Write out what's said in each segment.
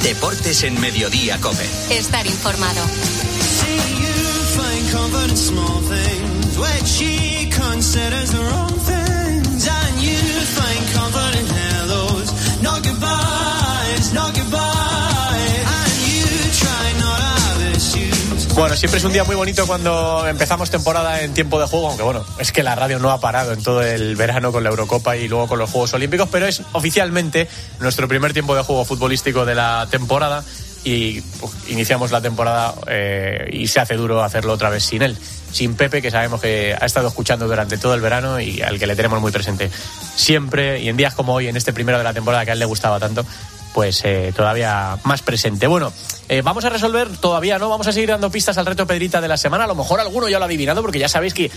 Deportes en Mediodía COPE. Estar informado. Bueno, siempre es un día muy bonito cuando empezamos temporada en tiempo de juego, aunque bueno, es que la radio no ha parado en todo el verano con la Eurocopa y luego con los Juegos Olímpicos, pero es oficialmente nuestro primer tiempo de juego futbolístico de la temporada y iniciamos la temporada y se hace duro hacerlo otra vez sin él, sin Pepe, que sabemos que ha estado escuchando durante todo el verano y al que le tenemos muy presente siempre, y en días como hoy, en este primero de la temporada que a él le gustaba tanto, pues todavía más presente. Bueno, vamos a resolver, todavía no, vamos a seguir dando pistas al reto Pedrita de la semana. A lo mejor alguno ya lo ha adivinado, porque ya sabéis que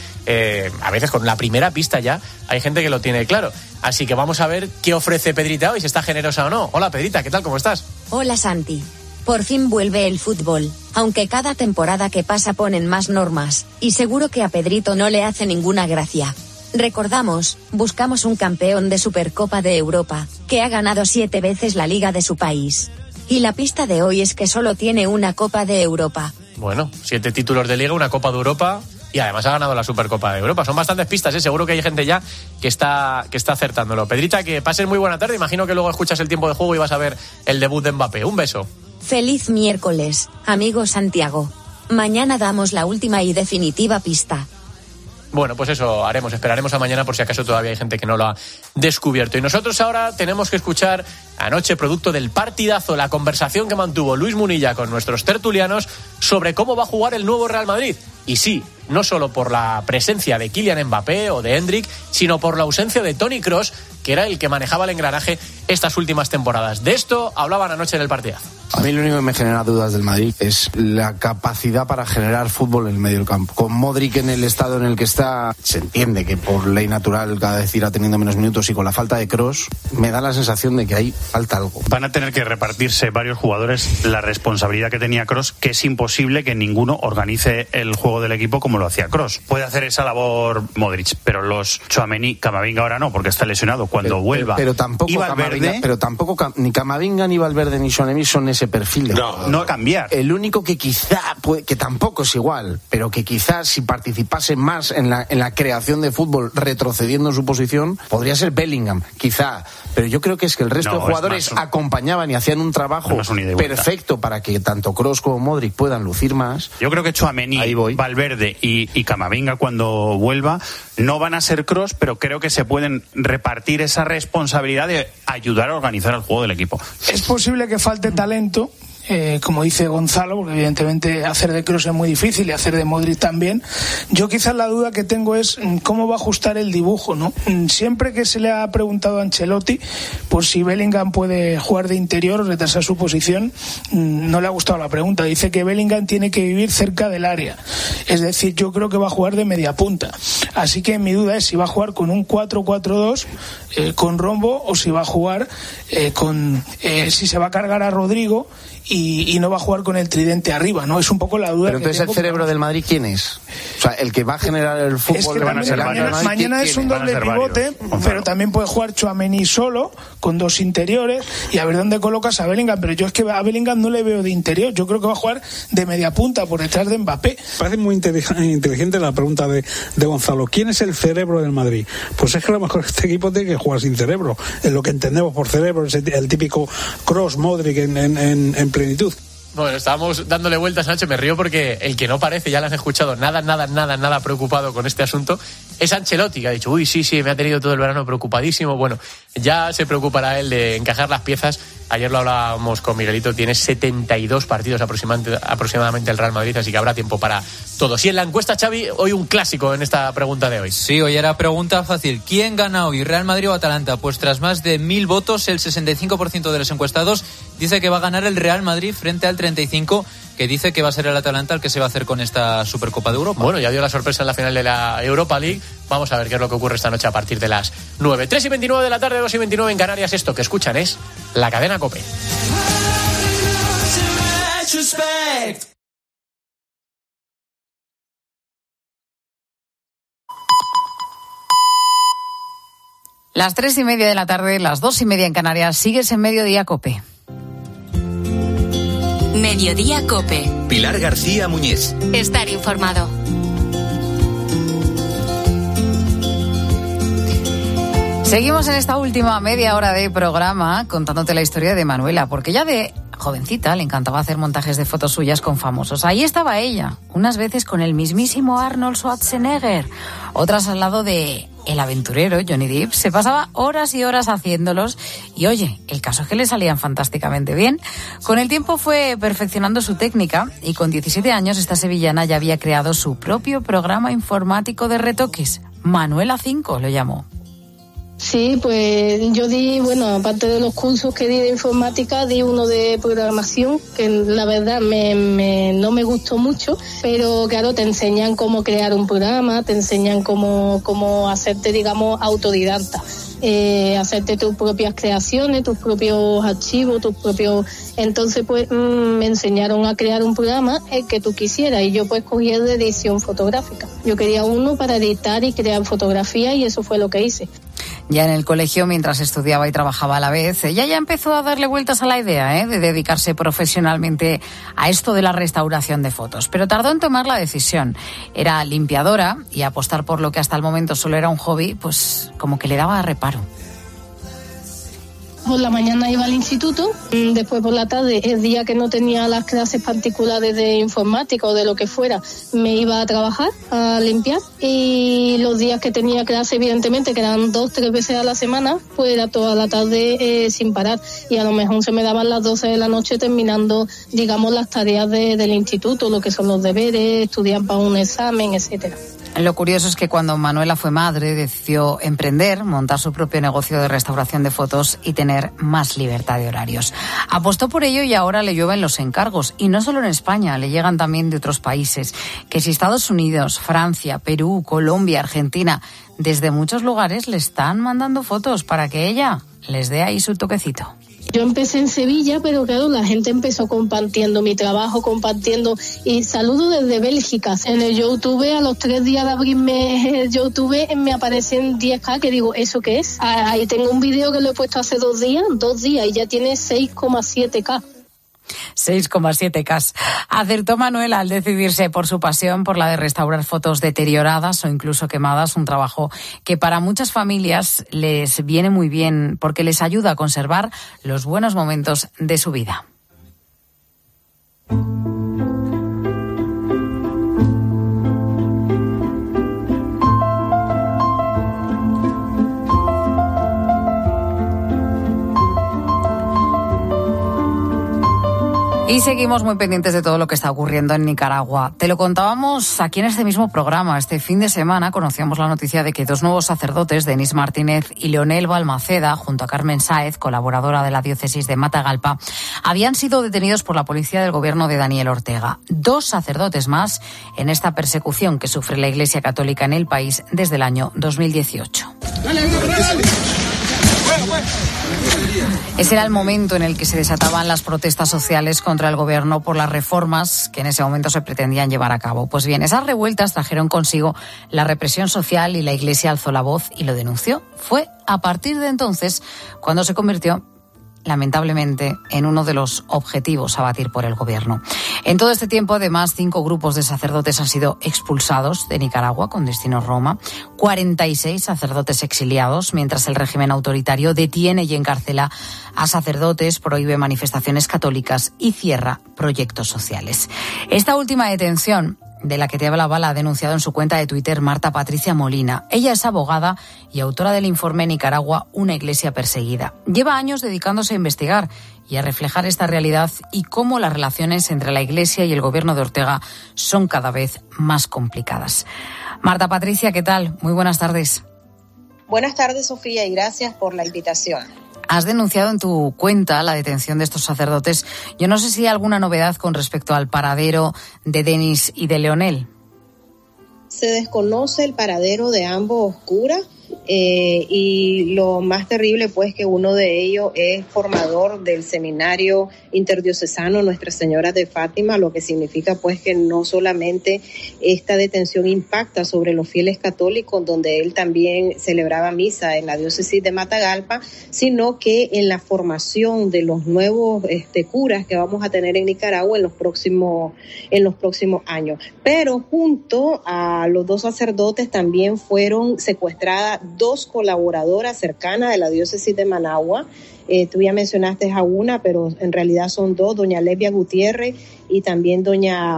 a veces con la primera pista ya hay gente que lo tiene claro. Así que vamos a ver qué ofrece Pedrita hoy, si está generosa o no. Hola Pedrita, ¿qué tal? ¿Cómo estás? Hola Santi. Por fin vuelve el fútbol, aunque cada temporada que pasa ponen más normas, y seguro que a Pedrito no le hace ninguna gracia. Recordamos, buscamos un campeón de Supercopa de Europa, que ha ganado 7 veces la liga de su país. Y la pista de hoy es que solo tiene una Copa de Europa. Bueno, 7 títulos de liga, una Copa de Europa y además ha ganado la Supercopa de Europa. Son bastantes pistas, ¿eh? Seguro que hay gente ya que está acertándolo. Pedrita, que pases muy buena tarde. Imagino que luego escuchas el tiempo de juego y vas a ver el debut de Mbappé. Un beso. Feliz miércoles, amigo Santiago. Mañana damos la última y definitiva pista. Bueno, pues eso haremos, esperaremos a mañana por si acaso todavía hay gente que no lo ha descubierto. Y nosotros ahora tenemos que escuchar anoche, producto del partidazo, la conversación que mantuvo Luis Munilla con nuestros tertulianos sobre cómo va a jugar el nuevo Real Madrid. Y sí, no solo por la presencia de Kylian Mbappé o de Endrick, sino por la ausencia de Toni Kroos, que era el que manejaba el engranaje estas últimas temporadas. De esto hablaban anoche en el partidazo. A mí lo único que me genera dudas del Madrid es la capacidad para generar fútbol en el medio del campo. Con Modric en el estado en el que está, se entiende que por ley natural cada vez irá teniendo menos minutos, y con la falta de Kroos me da la sensación de que ahí falta algo. Van a tener que repartirse varios jugadores la responsabilidad que tenía Kroos, que es imposible que ninguno organice el juego del equipo como lo hacía Kroos. Puede hacer esa labor Modric, pero los Tchouaméni, Camavinga ahora no, porque está lesionado. Cuando vuelva, pero tampoco ni Camavinga ni Valverde ni Tchouaméni son ese perfil de jugador. No a cambiar. El único que quizá, que tampoco es igual, pero que quizás si participase más en la creación de fútbol, retrocediendo en su posición, podría ser Bellingham, quizá. Pero yo creo que es que el resto de jugadores acompañaban y hacían un trabajo perfecto para que tanto Kroos como Modric puedan lucir más. Yo creo que Tchouaméni, Valverde y Camavinga, cuando vuelva, no van a ser Kroos, pero creo que se pueden repartir esa responsabilidad de ayudar a organizar el juego del equipo. Es posible que falte talento, como dice Gonzalo, porque evidentemente hacer de Kroos es muy difícil y hacer de Modric también. Yo quizás la duda que tengo es cómo va a ajustar el dibujo, ¿no? Siempre que se le ha preguntado a Ancelotti por si Bellingham puede jugar de interior o retrasar su posición, no le ha gustado la pregunta. Dice que Bellingham tiene que vivir cerca del área, es decir, yo creo que va a jugar de media punta. Así que mi duda es si va a jugar con un 4-4-2 con rombo, o si va a jugar si se va a cargar a Rodrigo y no va a jugar con el tridente arriba, ¿no? Es un poco la duda. Pero entonces el cerebro del Madrid, ¿quién es? O sea, el que va a generar el fútbol. Es que mañana es un doble pivote, pero también puede jugar Tchouaméni solo, con 2 interiores, y a ver dónde colocas a Bellingham. Pero yo es que a Bellingham no le veo de interior, yo creo que va a jugar de media punta por detrás de Mbappé. Parece muy inteligente la pregunta de Gonzalo. ¿Quién es el cerebro del Madrid? Pues es que a lo mejor este equipo tiene que jugar sin cerebro, en lo que entendemos por cerebro, el típico Kroos, Modric en plenitud. Bueno, estábamos dándole vueltas, Sánchez, me río porque el que no parece, ya lo has escuchado, nada preocupado con este asunto, es Ancelotti, que ha dicho, sí, me ha tenido todo el verano preocupadísimo. Bueno, ya se preocupará él de encajar las piezas. Ayer lo hablábamos con Miguelito, tiene 72 partidos aproximadamente el Real Madrid, así que habrá tiempo para todos. Y en la encuesta, Xavi, hoy un clásico en esta pregunta de hoy. Sí, hoy era pregunta fácil. ¿Quién gana hoy, Real Madrid o Atalanta? Pues tras más de 1.000 votos, el 65% de los encuestados dice que va a ganar el Real Madrid frente al 35% que dice que va a ser el Atalanta el que se va a hacer con esta Supercopa de Europa. Bueno, ya dio la sorpresa en la final de la Europa League. Vamos a ver qué es lo que ocurre esta noche a partir de las 9. 3:29 de la tarde, 2:29 en Canarias. Esto que escuchan es la cadena COPE. Las 3:30 de la tarde, las 2:30 en Canarias. Sigues en Mediodía COPE. Mediodía COPE. Pilar García Muñiz. Estar informado. Seguimos en esta última media hora de programa contándote la historia de Manuela, porque ya de jovencita le encantaba hacer montajes de fotos suyas con famosos. Ahí estaba ella, unas veces con el mismísimo Arnold Schwarzenegger, otras al lado de el aventurero Johnny Depp. Se pasaba horas y horas haciéndolos y oye, el caso es que le salían fantásticamente bien. Con el tiempo fue perfeccionando su técnica y con 17 años esta sevillana ya había creado su propio programa informático de retoques. Manuela 5 lo llamó. Sí, pues yo di, aparte de los cursos que di de informática, di uno de programación, que la verdad no me gustó mucho, pero claro, te enseñan cómo crear un programa, te enseñan cómo hacerte, digamos, autodidacta. Hacerte tus propias creaciones, tus propios archivos, Entonces, pues, me enseñaron a crear un programa el que tú quisieras y yo pues cogí el de edición fotográfica. Yo quería uno para editar y crear fotografías y eso fue lo que hice. Ya en el colegio, mientras estudiaba y trabajaba a la vez, ella ya empezó a darle vueltas a la idea de dedicarse profesionalmente a esto de la restauración de fotos. Pero tardó en tomar la decisión. Era limpiadora y apostar por lo que hasta el momento solo era un hobby, pues como que le daba reparo. Por la mañana iba al instituto, después por la tarde, el día que no tenía las clases particulares de informática o de lo que fuera, me iba a trabajar, a limpiar, y los días que tenía clase, evidentemente, que eran 2-3 veces a la semana, pues era toda la tarde sin parar, y a lo mejor se me daban las 12 de la noche terminando, digamos, las tareas del instituto, lo que son los deberes, estudiar para un examen, etcétera. Lo curioso es que cuando Manuela fue madre decidió emprender, montar su propio negocio de restauración de fotos y tener más libertad de horarios. Apostó por ello y ahora le llueven los encargos. Y no solo en España, le llegan también de otros países. Que si Estados Unidos, Francia, Perú, Colombia, Argentina, desde muchos lugares le están mandando fotos para que ella les dé ahí su toquecito. Yo empecé en Sevilla, pero claro, la gente empezó compartiendo mi trabajo, y saludo desde Bélgica. En el YouTube, a los 3 días de abrirme el YouTube, me aparecen 10K, que digo, ¿eso qué es? Ahí tengo un vídeo que lo he puesto hace 2 días, y ya tiene 6,7K. 6,7K. Acertó Manuela al decidirse por su pasión por la de restaurar fotos deterioradas o incluso quemadas, un trabajo que para muchas familias les viene muy bien porque les ayuda a conservar los buenos momentos de su vida. Y seguimos muy pendientes de todo lo que está ocurriendo en Nicaragua. Te lo contábamos aquí en este mismo programa. Este fin de semana conocíamos la noticia de que 2 nuevos sacerdotes, Denis Martínez y Leonel Balmaceda, junto a Carmen Sáez, colaboradora de la diócesis de Matagalpa, habían sido detenidos por la policía del gobierno de Daniel Ortega. 2 sacerdotes más en esta persecución que sufre la Iglesia Católica en el país desde el año 2018. Ese era el momento en el que se desataban las protestas sociales contra el gobierno por las reformas que en ese momento se pretendían llevar a cabo. Pues bien, esas revueltas trajeron consigo la represión social y la Iglesia alzó la voz y lo denunció. Fue a partir de entonces cuando se convirtió, lamentablemente, en uno de los objetivos a batir por el gobierno. En todo este tiempo, además, 5 grupos de sacerdotes han sido expulsados de Nicaragua con destino Roma, 46 sacerdotes exiliados, mientras el régimen autoritario detiene y encarcela a sacerdotes, prohíbe manifestaciones católicas y cierra proyectos sociales. Esta última detención de la que te hablaba la ha denunciado en su cuenta de Twitter Marta Patricia Molina. Ella es abogada y autora del informe Nicaragua, una iglesia perseguida. Lleva años dedicándose a investigar y a reflejar esta realidad y cómo las relaciones entre la iglesia y el gobierno de Ortega son cada vez más complicadas. Marta Patricia, ¿qué tal? Muy buenas tardes. Buenas tardes, Sofía, y gracias por la invitación. Has denunciado en tu cuenta la detención de estos sacerdotes. Yo no sé si hay alguna novedad con respecto al paradero de Denis y de Leonel. Se desconoce el paradero de ambos curas. y lo más terrible pues que uno de ellos es formador del seminario interdiocesano Nuestra Señora de Fátima, lo que significa pues que no solamente esta detención impacta sobre los fieles católicos, donde él también celebraba misa en la diócesis de Matagalpa, sino que en la formación de los nuevos curas que vamos a tener en Nicaragua en los próximos años. Pero junto a los dos sacerdotes también fueron secuestradas 2 colaboradoras cercanas de la diócesis de Managua. Tú ya mencionaste a una, pero en realidad son 2, doña Levia Gutiérrez y también doña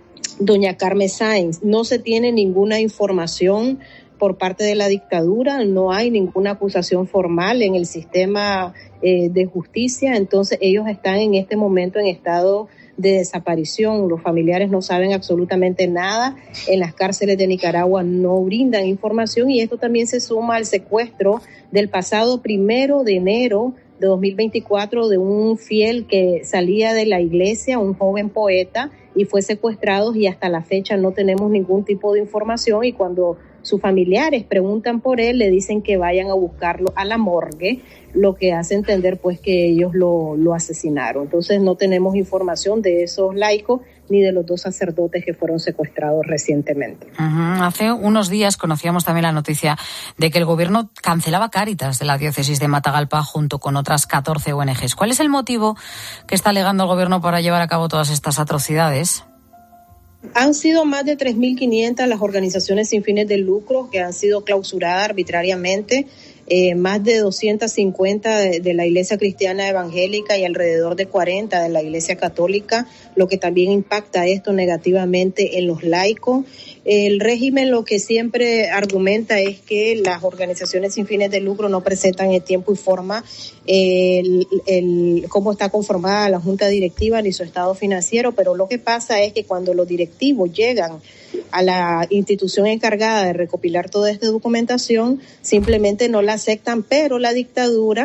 Carmen Sáenz. No se tiene ninguna información por parte de la dictadura, no hay ninguna acusación formal en el sistema de justicia, entonces ellos están en este momento en estado de desaparición. Los familiares no saben absolutamente nada, en las cárceles de Nicaragua no brindan información, y esto también se suma al secuestro del pasado 1 de enero de 2024 de un fiel que salía de la iglesia, un joven poeta, y fue secuestrado, y hasta la fecha no tenemos ningún tipo de información, y cuando sus familiares preguntan por él, le dicen que vayan a buscarlo a la morgue, lo que hace entender pues que ellos lo asesinaron. Entonces no tenemos información de esos laicos ni de los 2 sacerdotes que fueron secuestrados recientemente. Hace unos días conocíamos también la noticia de que el gobierno cancelaba Cáritas de la diócesis de Matagalpa junto con otras 14 ONGs. ¿Cuál es el motivo que está alegando el gobierno para llevar a cabo todas estas atrocidades? Han sido más de 3.500 las organizaciones sin fines de lucro que han sido clausuradas arbitrariamente, más de 250 de la Iglesia Cristiana Evangélica y alrededor de 40 de la Iglesia Católica, lo que también impacta esto negativamente en los laicos. El régimen lo que siempre argumenta es que las organizaciones sin fines de lucro no presentan en tiempo y forma cómo está conformada la junta directiva ni su estado financiero, pero lo que pasa es que cuando los directivos llegan a la institución encargada de recopilar toda esta documentación, simplemente no la aceptan, pero la dictadura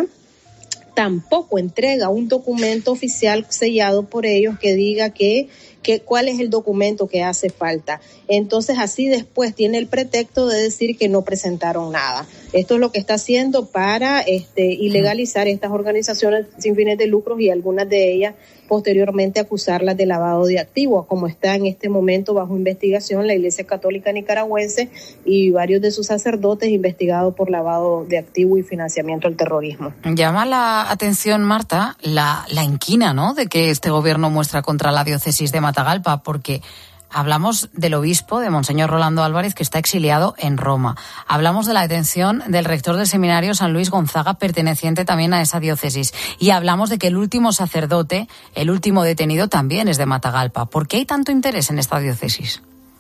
tampoco entrega un documento oficial sellado por ellos que diga que cuál es el documento que hace falta. Entonces así después tiene el pretexto de decir que no presentaron nada. Esto es lo que está haciendo para ilegalizar estas organizaciones sin fines de lucro, y algunas de ellas posteriormente acusarlas de lavado de activos, como está en este momento bajo investigación la Iglesia Católica Nicaragüense y varios de sus sacerdotes investigados por lavado de activos y financiamiento al terrorismo. Llama la atención, Marta, la inquina, ¿no?, de que este gobierno muestra contra la diócesis de Matagalpa, porque hablamos del obispo, de Monseñor Rolando Álvarez, que está exiliado en Roma. Hablamos de la detención del rector del seminario San Luis Gonzaga, perteneciente también a esa diócesis. Y hablamos de que el último sacerdote, el último detenido, también es de Matagalpa. ¿Por qué hay tanto interés en esta diócesis?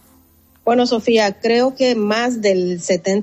Bueno, Sofía, creo que más del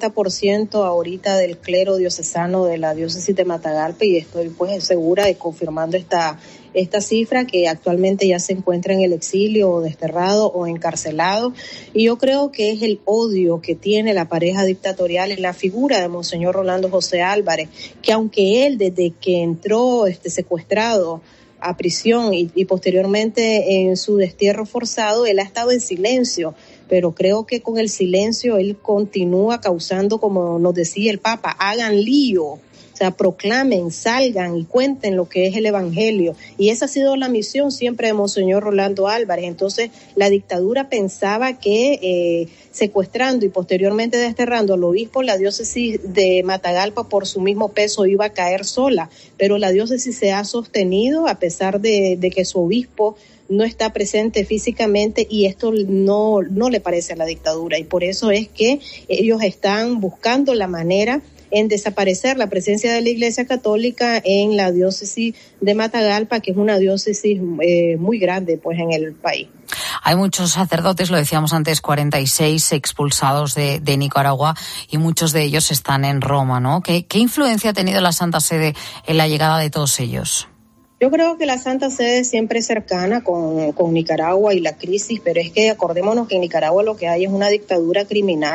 70% ahorita del clero diocesano de la diócesis de Matagalpa, y estoy pues segura de confirmando esta cifra, que actualmente ya se encuentra en el exilio o desterrado o encarcelado, y yo creo que es el odio que tiene la pareja dictatorial en la figura de Monseñor Rolando José Álvarez, que aunque él desde que entró secuestrado a prisión y posteriormente en su destierro forzado, él ha estado en silencio, pero creo que con el silencio él continúa causando, como nos decía el Papa, hagan lío, o sea, proclamen, salgan y cuenten lo que es el Evangelio. Y esa ha sido la misión siempre de Monseñor Rolando Álvarez. Entonces, la dictadura pensaba que secuestrando y posteriormente desterrando al obispo, la diócesis de Matagalpa por su mismo peso iba a caer sola, pero la diócesis se ha sostenido a pesar de que su obispo no está presente físicamente, y esto no le parece a la dictadura, y por eso es que ellos están buscando la manera en desaparecer la presencia de la Iglesia Católica en la diócesis de Matagalpa, que es una diócesis muy grande pues en el país. Hay muchos sacerdotes, lo decíamos antes, 46 expulsados de Nicaragua, y muchos de ellos están en Roma, ¿no? ¿Qué influencia ha tenido la Santa Sede en la llegada de todos ellos? Yo creo que la Santa Sede siempre es cercana con Nicaragua y la crisis, pero es que acordémonos que en Nicaragua lo que hay es una dictadura criminal,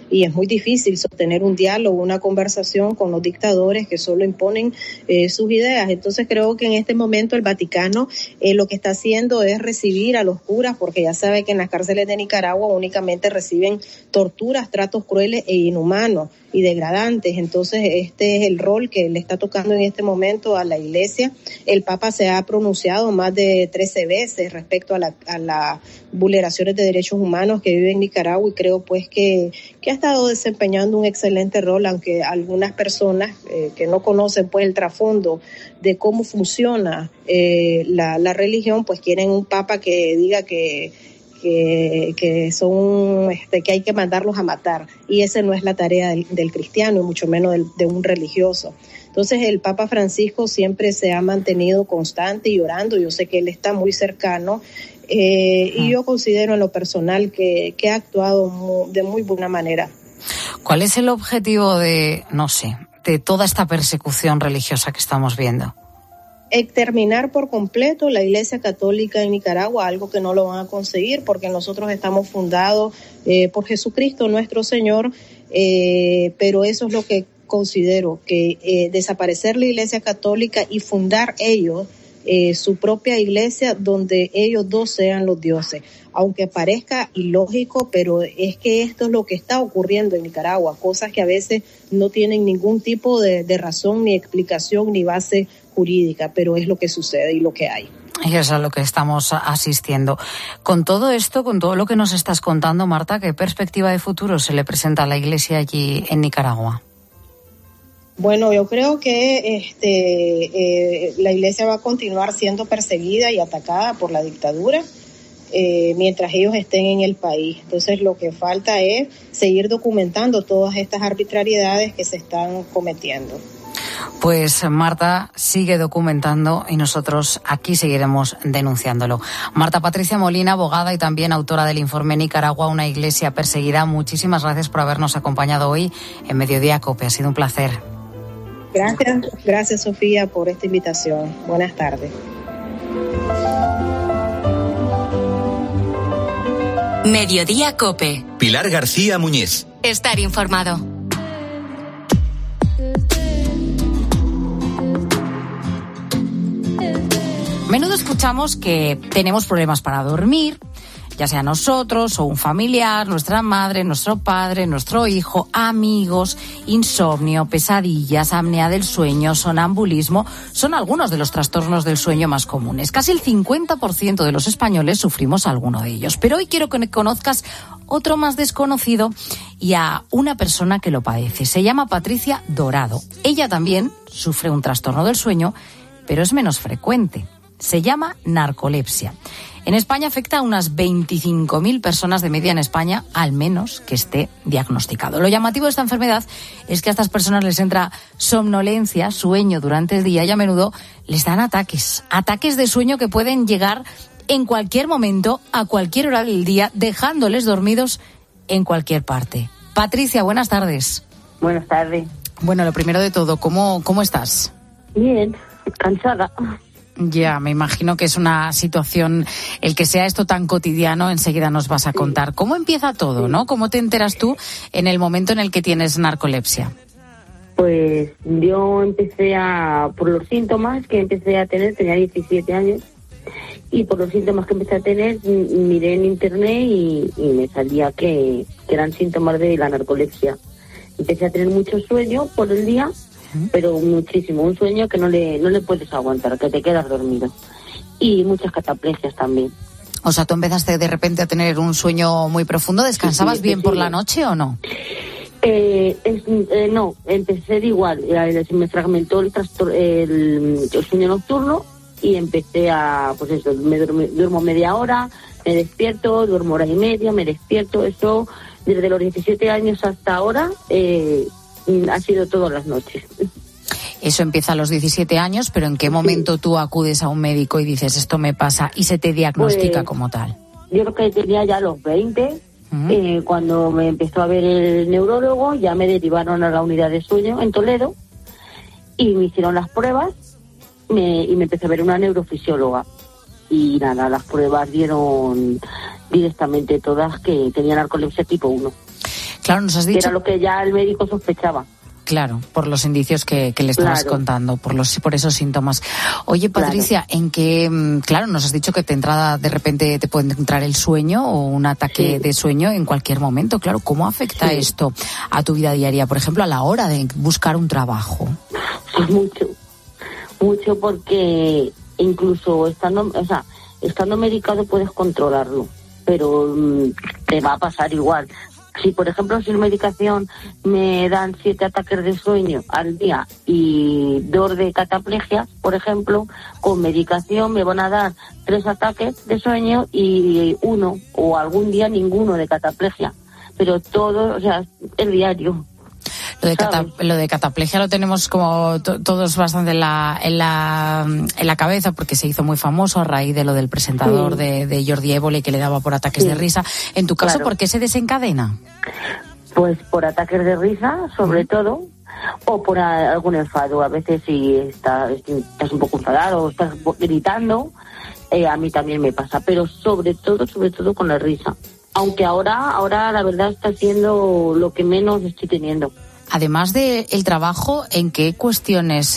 y es muy difícil sostener un diálogo, una conversación con los dictadores que solo imponen sus ideas. Entonces creo que en este momento el Vaticano lo que está haciendo es recibir a los curas, porque ya sabe que en las cárceles de Nicaragua únicamente reciben torturas, tratos crueles e inhumanos y degradantes. Entonces este es el rol que le está tocando en este momento a la Iglesia. El Papa se ha pronunciado más de 13 veces respecto a las vulneraciones de derechos humanos que vive en Nicaragua, y creo pues que ha estado desempeñando un excelente rol, aunque algunas personas que no conocen pues el trasfondo de cómo funciona la religión, pues quieren un Papa que diga que son que hay que mandarlos a matar, y esa no es la tarea del cristiano y mucho menos de un religioso. Entonces el Papa Francisco siempre se ha mantenido constante y orando. Yo sé que él está muy cercano y yo considero en lo personal que ha actuado de muy buena manera. ¿Cuál es el objetivo de toda esta persecución religiosa que estamos viendo? Exterminar por completo la Iglesia Católica en Nicaragua, algo que no lo van a conseguir porque nosotros estamos fundados por Jesucristo nuestro Señor, pero eso es lo que considero, que desaparecer la Iglesia Católica y fundar ellos su propia iglesia donde ellos dos sean los dioses. Aunque parezca ilógico, pero es que esto es lo que está ocurriendo en Nicaragua, cosas que a veces no tienen ningún tipo de razón, ni explicación, ni base jurídica, pero es lo que sucede y lo que hay. Y eso es a lo que estamos asistiendo. Con todo esto, con todo lo que nos estás contando, Marta, ¿qué perspectiva de futuro se le presenta a la Iglesia allí en Nicaragua? Bueno, yo creo que la Iglesia va a continuar siendo perseguida y atacada por la dictadura mientras ellos estén en el país. Entonces lo que falta es seguir documentando todas estas arbitrariedades que se están cometiendo. Pues Marta sigue documentando y nosotros aquí seguiremos denunciándolo. Marta Patricia Molina, abogada y también autora del informe Nicaragua, una iglesia perseguida. Muchísimas gracias por habernos acompañado hoy en Mediodía COPE. Ha sido un placer. Gracias Sofía por esta invitación. Buenas tardes. Mediodía COPE. Pilar García Muñiz. Estar informado. A menudo escuchamos que tenemos problemas para dormir, ya sea nosotros o un familiar, nuestra madre, nuestro padre, nuestro hijo, amigos, insomnio, pesadillas, apnea del sueño, sonambulismo, son algunos de los trastornos del sueño más comunes. Casi el 50% de los españoles sufrimos alguno de ellos. Pero hoy quiero que conozcas otro más desconocido y a una persona que lo padece. Se llama Patricia Dorado. Ella también sufre un trastorno del sueño, pero es menos frecuente. Se llama narcolepsia. En España afecta a unas 25.000 personas de media en España, al menos que esté diagnosticado. Lo llamativo de esta enfermedad es que a estas personas les entra somnolencia, sueño durante el día, y a menudo les dan ataques de sueño que pueden llegar en cualquier momento, a cualquier hora del día, dejándoles dormidos en cualquier parte. Patricia, buenas tardes. Buenas tardes. Bueno, lo primero de todo, ¿cómo estás? Bien, cansada. Ya, me imagino que es una situación, el que sea esto tan cotidiano, enseguida nos vas a contar. ¿Cómo empieza todo, no? ¿Cómo te enteras tú en el momento en el que tienes narcolepsia? Pues yo por los síntomas que empecé a tener, tenía 17 años, y por los síntomas que empecé a tener, miré en internet y me salía que eran síntomas de la narcolepsia. Empecé a tener mucho sueño por el día, pero muchísimo, un sueño que no le puedes aguantar, que te quedas dormido, y muchas cataplesias también. O sea, tú empezaste de repente a tener un sueño muy profundo. ¿Descansabas bien por la noche o no? No, empecé de igual, me fragmentó el sueño nocturno y empecé a, pues eso, duermo media hora, me despierto, duermo hora y media, me despierto, eso desde los 17 años hasta ahora ha sido todas las noches. Eso empieza a los 17 años, pero ¿en qué momento tú acudes a un médico y dices esto me pasa y se te diagnostica como tal? Yo creo que tenía ya los 20, cuando me empezó a ver el neurólogo, ya me derivaron a la unidad de sueño en Toledo y me hicieron las pruebas y me empezó a ver una neurofisióloga. Y nada, las pruebas dieron directamente todas que tenía narcolepsia tipo 1. Claro, nos has dicho... Que era lo que ya el médico sospechaba. Claro, por los indicios que le estabas contando, por esos síntomas. Oye, Patricia, ¿en qué, claro, nos has dicho que de repente te puede entrar el sueño o un ataque de sueño en cualquier momento? Claro, ¿cómo afecta esto a tu vida diaria, por ejemplo, a la hora de buscar un trabajo? Pues mucho, porque incluso estando medicado puedes controlarlo, pero te va a pasar igual. Si, por ejemplo, sin medicación me dan 7 ataques de sueño al día y 2 de cataplegia, por ejemplo, con medicación me van a dar 3 ataques de sueño y 1 o algún día ninguno de cataplegia. Pero todo, es diario. Lo de cataplegia lo tenemos como todos bastante en la cabeza, porque se hizo muy famoso a raíz de lo del presentador de Jordi Évole, que le daba por ataques de risa. En tu caso, ¿por qué se desencadena? Pues por ataques de risa, sobre todo, o por algún enfado. A veces si estás un poco enfadado o estás gritando, a mí también me pasa, pero sobre todo con la risa. Aunque ahora la verdad está siendo lo que menos estoy teniendo. Además del trabajo, ¿en qué cuestiones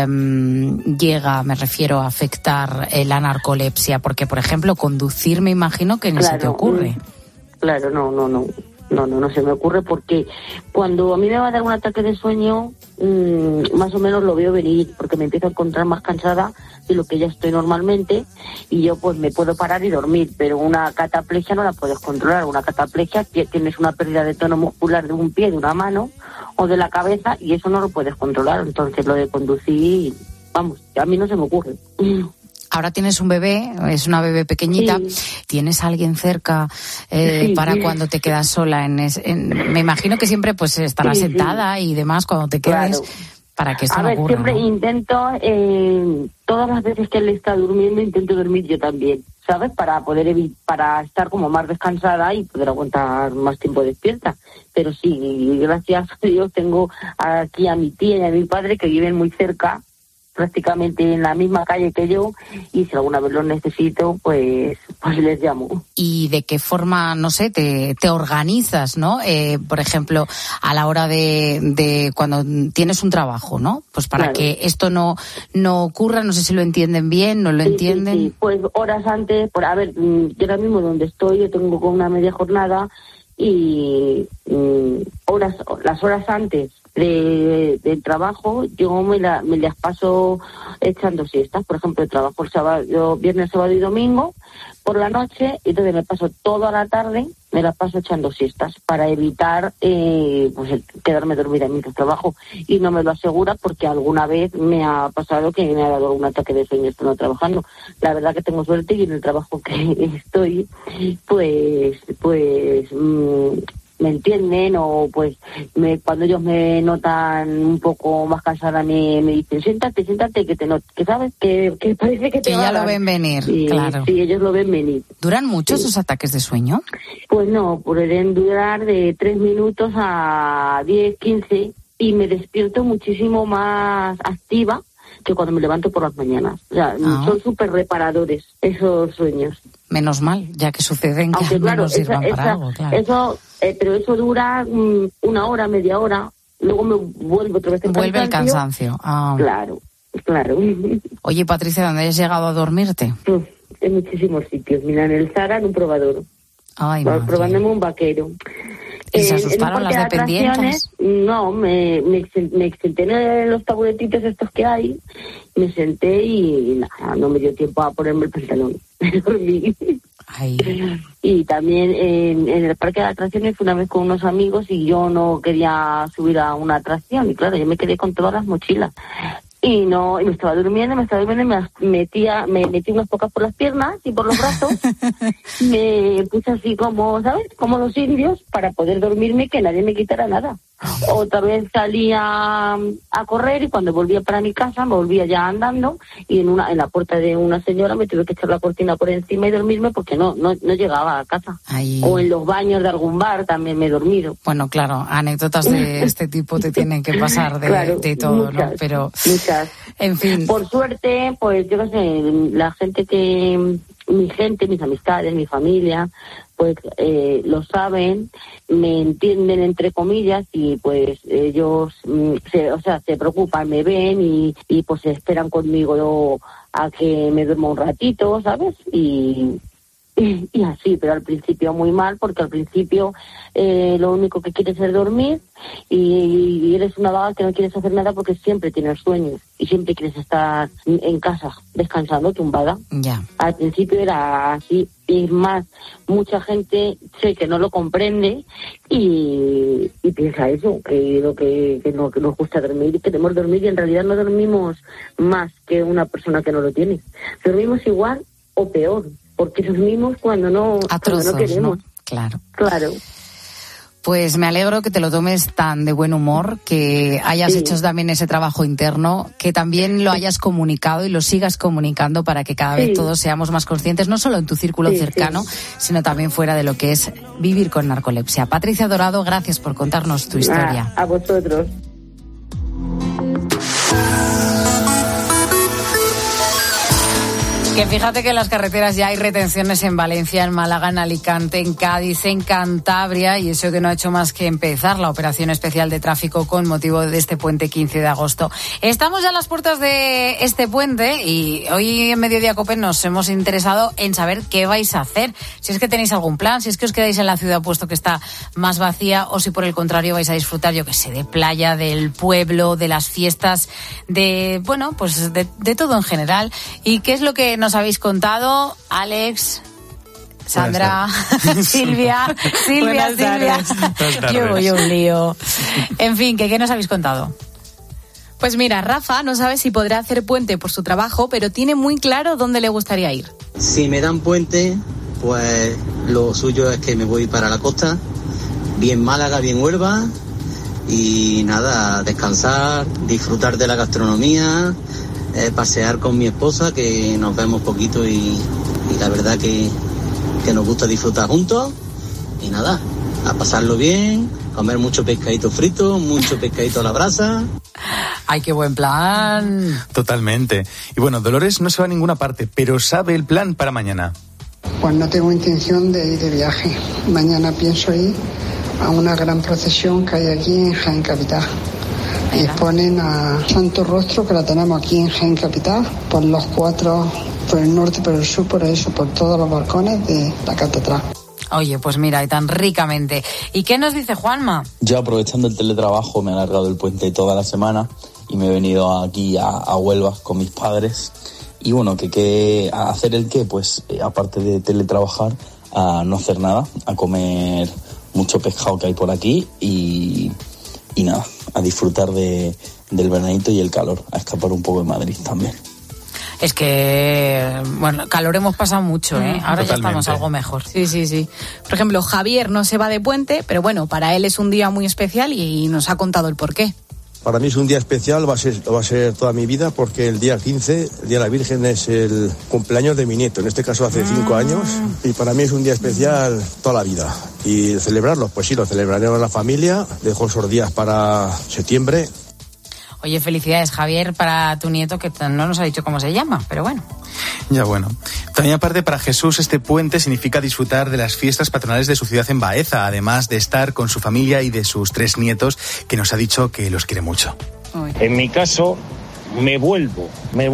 llega, me refiero, a afectar la narcolepsia? Porque, por ejemplo, conducir me imagino que ni se te ocurre. Claro, no se me ocurre, porque cuando a mí me va a dar un ataque de sueño, más o menos lo veo venir, porque me empiezo a encontrar más cansada de lo que ya estoy normalmente, y yo pues me puedo parar y dormir, pero una cataplegia no la puedes controlar. Una cataplegia tienes una pérdida de tono muscular de un pie, de una mano o de la cabeza, y eso no lo puedes controlar. Entonces lo de conducir, vamos, a mí no se me ocurre. Ahora tienes un bebé, es una bebé pequeñita. ¿Tienes a alguien cerca para cuando te quedas sola? Me imagino que siempre pues estarás sentada y demás cuando te quedes, para que esto no ocurra. Siempre intento, todas las veces que él está durmiendo, intento dormir yo también, ¿sabes? Para poder para estar como más descansada y poder aguantar más tiempo despierta. Pero sí, gracias a Dios tengo aquí a mi tía y a mi padre, que viven muy cerca, prácticamente en la misma calle que yo, y si alguna vez lo necesito, pues les llamo. ¿Y de qué forma, no sé, te organizas, no? Por ejemplo, a la hora de cuando tienes un trabajo, ¿no? Pues para que esto no ocurra, no sé si lo entienden bien, no lo entienden. Sí, pues horas antes, yo ahora mismo donde estoy, yo tengo con una media jornada, y las horas antes del trabajo yo me las paso echando siestas. Por ejemplo, trabajo el sábado, viernes, sábado y domingo por la noche, y entonces me paso toda la tarde, me las paso echando siestas para evitar quedarme dormida mientras trabajo, y no me lo asegura, porque alguna vez me ha pasado que me ha dado algún ataque de sueño estando trabajando. La verdad que tengo suerte, y en el trabajo que estoy pues me entienden, o pues cuando ellos me notan un poco más cansada me dicen siéntate que sabes que parece que te ya lo ven venir. Claro. Sí, ellos lo ven venir. ¿Duran mucho esos ataques de sueño? Pues no, pueden durar de 3 minutos a 10, 15, y me despierto muchísimo más activa que cuando me levanto por las mañanas. O sea, son súper reparadores esos sueños. Menos mal, ya que suceden, que aunque, al menos sirvan para algo, claro. Pero eso dura 1 hora, media hora, luego me vuelve otra vez el cansancio. Claro. Oye, Patricia, ¿dónde has llegado a dormirte? En muchísimos sitios. Mira, en el Zara, en un probador. Probándome un vaquero. ¿Y se asustaron las dependientes? No, me senté en los taburetitos estos que hay, me senté y nada, no me dio tiempo a ponerme el pantalón. Dormí. Y también en el parque de atracciones fui una vez con unos amigos, y yo no quería subir a una atracción, y claro, yo me quedé con todas las mochilas. Y me estaba durmiendo, y me metí unas pocas por las piernas y por los brazos. Me puse así como, ¿sabes? Como los indios, para poder dormirme, que nadie me quitara nada. Otra vez salí a correr, y cuando volvía para mi casa, me volvía ya andando, y en la puerta de una señora me tuve que echar la cortina por encima y dormirme, porque no llegaba a casa. O en los baños de algún bar también me he dormido. Bueno, claro, anécdotas de este tipo te tienen que pasar de todo, muchas, ¿no? Pero muchas. En fin. Por suerte, pues yo qué sé, la gente que mi gente, mis amistades, mi familia, pues lo saben, me entienden entre comillas y pues ellos se preocupan, me ven y pues esperan conmigo a que me duerma un ratito, ¿sabes? Y así, pero al principio muy mal, porque al principio lo único que quieres es dormir y eres una vaga que no quieres hacer nada porque siempre tienes sueños y siempre quieres estar en casa descansando, tumbada. Ya. Al principio era así, y más, mucha gente sé que no lo comprende y piensa eso, que nos gusta dormir y queremos dormir y en realidad no dormimos más que una persona que no lo tiene. Dormimos igual o peor, porque dormimos cuando no queremos. ¿No? Claro. Pues me alegro que te lo tomes tan de buen humor, que hayas hecho también ese trabajo interno, que también lo hayas comunicado y lo sigas comunicando para que cada vez todos seamos más conscientes, no solo en tu círculo cercano, sino también fuera de lo que es vivir con narcolepsia. Patricia Dorado, gracias por contarnos tu historia. A vosotros. Que fíjate que en las carreteras ya hay retenciones en Valencia, en Málaga, en Alicante, en Cádiz, en Cantabria, y eso que no ha hecho más que empezar la operación especial de tráfico con motivo de este puente 15 de agosto. Estamos ya a las puertas de este puente y hoy en Mediodía COPE nos hemos interesado en saber qué vais a hacer. Si es que tenéis algún plan, si es que os quedáis en la ciudad puesto que está más vacía o si por el contrario vais a disfrutar, yo qué sé, de playa, del pueblo, de las fiestas, de todo en general. ¿Y qué es lo que nos habéis contado, Alex, Sandra, Silvia? Yo voy un lío. En fin, ¿qué nos habéis contado? Pues mira, Rafa no sabe si podrá hacer puente por su trabajo, pero tiene muy claro dónde le gustaría ir. Si me dan puente, pues lo suyo es que me voy para la costa, bien Málaga, bien Huelva, y nada, descansar, disfrutar de la gastronomía, pasear con mi esposa, que nos vemos poquito y la verdad que nos gusta disfrutar juntos, y nada, a pasarlo bien, comer mucho pescadito frito, mucho pescadito a la brasa. ¡Ay, qué buen plan! Totalmente. Y bueno, Dolores no se va a ninguna parte, pero sabe el plan para mañana. Pues no tengo intención de ir de viaje. Mañana pienso ir a una gran procesión que hay aquí en Jaén Capital. Y exponen a Santo Rostro, que la tenemos aquí en Jaén Capital, por los 4, por el norte, por el sur, por eso, por todos los balcones de la catedral. Oye, pues mira, y tan ricamente. ¿Y qué nos dice Juanma? Yo, aprovechando el teletrabajo, me he alargado el puente toda la semana y me he venido aquí a Huelva con mis padres. Y bueno, ¿qué hacer el qué? Pues aparte de teletrabajar, a no hacer nada, a comer mucho pescado que hay por aquí y nada, a disfrutar del veranito y el calor, a escapar un poco de Madrid también. Es que, bueno, calor hemos pasado mucho, ¿eh? Ahora Totalmente. Ya estamos algo mejor. Sí. Por ejemplo, Javier no se va de puente, pero bueno, para él es un día muy especial y nos ha contado el porqué. Para mí es un día especial, va a ser toda mi vida, porque el día 15, el Día de la Virgen, es el cumpleaños de mi nieto, en este caso hace 5 años, y para mí es un día especial toda la vida. Y celebrarlo, pues sí, lo celebraremos en la familia, dejo esos días para septiembre. Oye, felicidades, Javier, para tu nieto, que no nos ha dicho cómo se llama, pero bueno. Ya bueno. También aparte para Jesús este puente significa disfrutar de las fiestas patronales de su ciudad en Baeza, además de estar con su familia y de sus 3 nietos, que nos ha dicho que los quiere mucho. En mi caso, me vuelvo,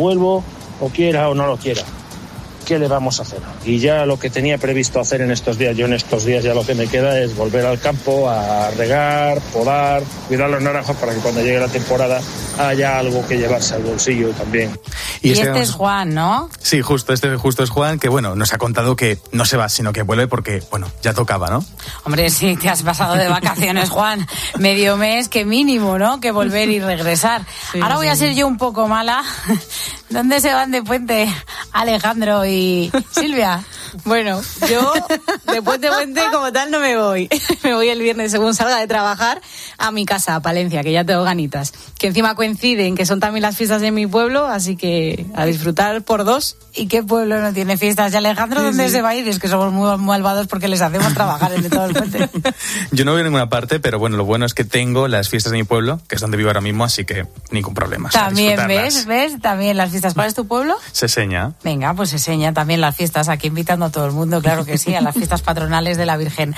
o quiera o no lo quiera. ¿Qué le vamos a hacer? Y ya lo que tenía previsto hacer en estos días, ya lo que me queda es volver al campo a regar, podar, cuidar los naranjos para que cuando llegue la temporada haya algo que llevarse al bolsillo también. Y este es Juan, ¿no? Sí, justo es Juan, que bueno, nos ha contado que no se va, sino que vuelve porque, bueno, ya tocaba, ¿no? Hombre, sí, te has pasado de vacaciones, Juan, medio mes, que mínimo, ¿no? Que volver y regresar. Sí, ahora voy a ser yo un poco mala. ¿Dónde se van de puente Alejandro y Silvia? Bueno, yo de puente a puente como tal no me voy. Me voy el viernes según salga de trabajar a mi casa, a Palencia, que ya tengo ganitas. Que encima coinciden que son también las fiestas de mi pueblo, así que a disfrutar por dos. ¿Y qué pueblo no tiene fiestas? Y Alejandro, ¿dónde se va a ir? Es que somos muy malvados porque les hacemos trabajar en todo el puente. Yo no voy a ninguna parte, pero bueno, lo bueno es que tengo las fiestas de mi pueblo, que es donde vivo ahora mismo, así que ningún problema. También, ¿ves? También las fiestas. ¿Cuál es tu pueblo? Seseña. Venga, pues Seseña, también las fiestas. Aquí invitando a todo el mundo, claro que sí, a las fiestas patronales de la Virgen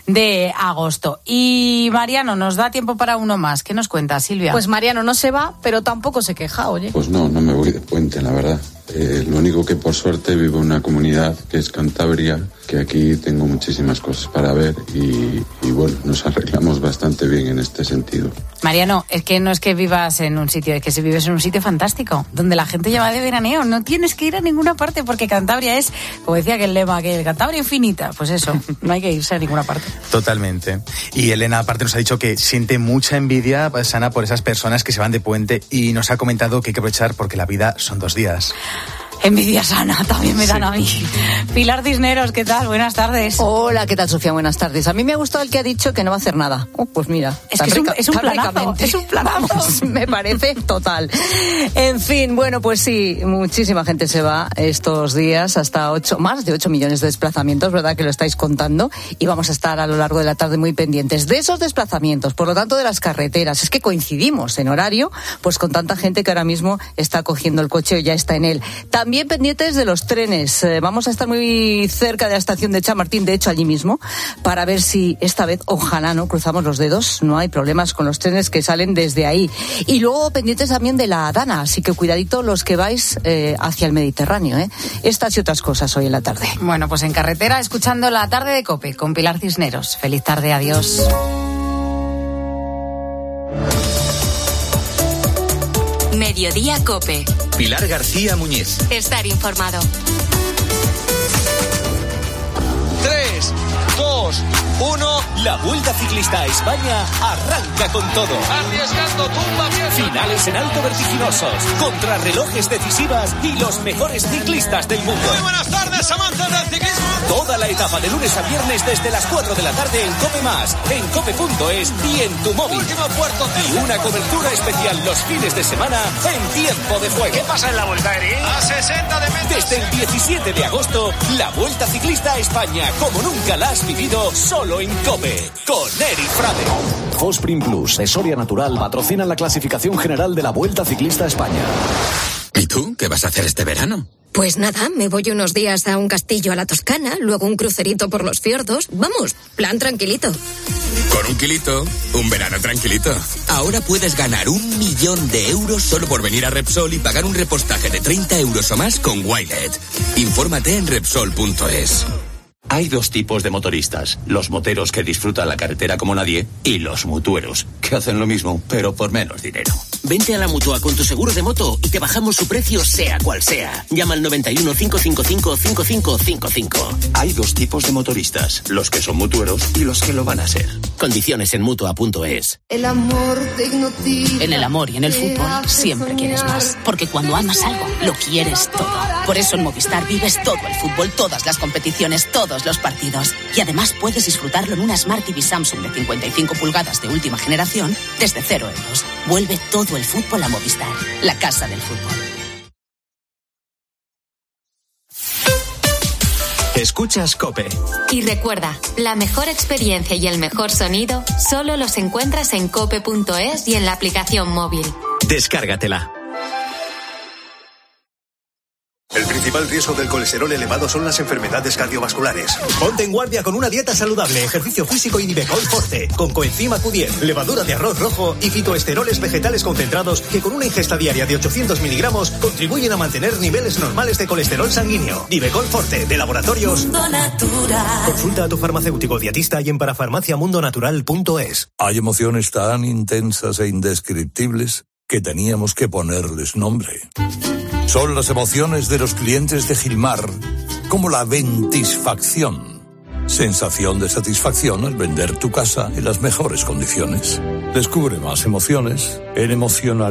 de agosto. Y Mariano, nos da tiempo para uno más. ¿Qué nos cuenta, Silvia? Pues Mariano no se va, pero tampoco se queja, oye. Pues no me voy de puente, la verdad. Lo único que por suerte vivo en una comunidad que es Cantabria, que aquí tengo muchísimas cosas para ver y bueno, nos arreglamos bastante bien en este sentido. Mariano, es que no es que vivas en un sitio, es que si vives en un sitio fantástico, donde la gente lleva de veraneo, no tienes que ir a ninguna parte porque Cantabria es, como decía aquel lema, que Cantabria infinita, pues eso, no hay que irse a ninguna parte. Totalmente. Y Elena aparte nos ha dicho que siente mucha envidia sana por esas personas que se van de puente y nos ha comentado que hay que aprovechar porque la vida son 2 días. Envidia sana, también me dan a mí. Pilar Cisneros, ¿qué tal? Buenas tardes. Hola, ¿qué tal, Sofía? Buenas tardes. A mí me ha gustado el que ha dicho que no va a hacer nada. Pues mira. Es que es un planazo. Es un planazo. Vamos, me parece total. En fin, bueno, pues sí, muchísima gente se va estos días, hasta más de 8 millones de desplazamientos, ¿verdad? Que lo estáis contando. Y vamos a estar a lo largo de la tarde muy pendientes de esos desplazamientos, por lo tanto de las carreteras. Es que coincidimos en horario, pues con tanta gente que ahora mismo está cogiendo el coche o ya está en él. También pendientes de los trenes. Vamos a estar muy cerca de la estación de Chamartín, de hecho allí mismo, para ver si esta vez, ojalá no, cruzamos los dedos, no hay problemas con los trenes que salen desde ahí. Y luego pendientes también de la Dana, así que cuidadito los que vais hacia el Mediterráneo, ¿eh? Estas y otras cosas hoy en la tarde. Bueno, pues en carretera, escuchando La Tarde de COPE con Pilar Cisneros. Feliz tarde, adiós. Mediodía COPE. Pilar García Muñiz. Estar informado. 3, 2, 1. La Vuelta Ciclista a España arranca con todo. Arriesgando tumba vieja. Finales en alto vertiginosos, contrarrelojes decisivas y los mejores ciclistas del mundo. Muy buenas tardes, amantes del ciclismo. Toda la etapa de lunes a viernes desde las 4 de la tarde en COPE+, en cope.es y en tu móvil. Último puerto. Y una cobertura especial los fines de semana en tiempo de juego. ¿Qué pasa en la Vuelta, Eri? A 60 de metros. Desde el 17 de agosto, la Vuelta Ciclista a España, como nunca la has vivido, solo en COPE, con Eric Frade. Fosprin Plus de Soria Natural patrocina la clasificación general de la Vuelta Ciclista a España. ¿Y tú? ¿Qué vas a hacer este verano? Pues nada, me voy unos días a un castillo a la Toscana, luego un crucerito por los fiordos. Vamos, plan tranquilito. Con un kilito, un verano tranquilito. Ahora puedes ganar 1 millón de euros solo por venir a Repsol y pagar un repostaje de 30 euros o más con Wilet. Infórmate en Repsol.es. Hay 2 tipos de motoristas, los moteros que disfrutan la carretera como nadie y los mutueros, que hacen lo mismo, pero por menos dinero. Vente a la Mutua con tu seguro de moto y te bajamos su precio sea cual sea. Llama al 91 555 5555. Hay 2 tipos de motoristas, los que son mutueros y los que lo van a ser. Condiciones en Mutua.es. El amor te hipnotiza. En el amor y en el fútbol siempre quieres más, porque cuando amas algo, lo quieres todo. Por eso en Movistar vives todo el fútbol, todas las competiciones, todos los partidos. Y además puedes disfrutarlo en una Smart TV Samsung de 55 pulgadas de última generación desde 0 euros. Vuelve todo el fútbol a Movistar, la casa del fútbol. Escuchas COPE. Y recuerda, la mejor experiencia y el mejor sonido solo los encuentras en cope.es y en la aplicación móvil. Descárgatela. El principal riesgo del colesterol elevado son las enfermedades cardiovasculares. Ponte en guardia con una dieta saludable, ejercicio físico y Nivecol Forte, con coenzima Q10, levadura de arroz rojo y fitoesteroles vegetales concentrados que con una ingesta diaria de 800 miligramos contribuyen a mantener niveles normales de colesterol sanguíneo. Nivecol Forte, de Laboratorios Mundo Natural. Consulta a tu farmacéutico dietista y en parafarmaciamundonatural.es. Hay emociones tan intensas e indescriptibles que teníamos que ponerles nombre. Son las emociones de los clientes de Gilmar, como la ventisfacción. Sensación de satisfacción al vender tu casa en las mejores condiciones. Descubre más emociones en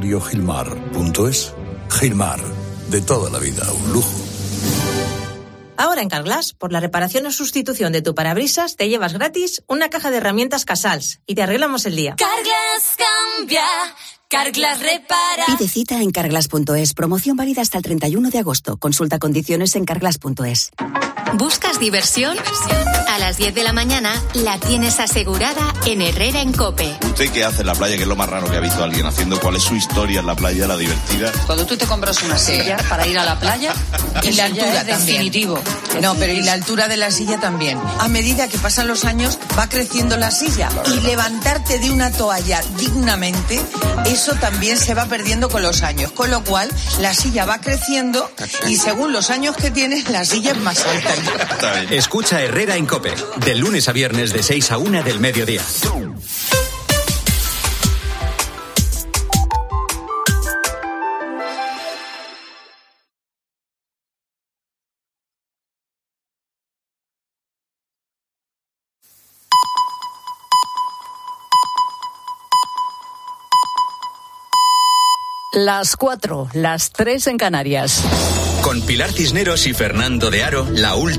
emocionariogilmar.es. Gilmar, de toda la vida, un lujo. Ahora en Carglass, por la reparación o sustitución de tu parabrisas, te llevas gratis una caja de herramientas Casals y te arreglamos el día. Carglass cambia, Carglass repara. Pide cita en carglass.es. Promoción válida hasta el 31 de agosto. Consulta condiciones en carglass.es. ¿Buscas diversión? A las 10 de la mañana la tienes asegurada en Herrera en COPE. ¿Usted qué hace en la playa? ¿Qué es lo más raro que ha visto alguien haciendo? ¿Cuál es su historia en la playa, la divertida? Cuando tú te compras una silla para ir a la playa, y la altura es definitivo. No, pero y la altura de la silla también. A medida que pasan los años va creciendo la silla y levantarte de una toalla dignamente, eso también se va perdiendo con los años. Con lo cual la silla va creciendo y según los años que tienes, la silla es más alta. Escucha Herrera en COPE, de lunes a viernes de 6 a 1 del mediodía. Las 4, las 3 en Canarias. Con Pilar Cisneros y Fernando de Aro, la última.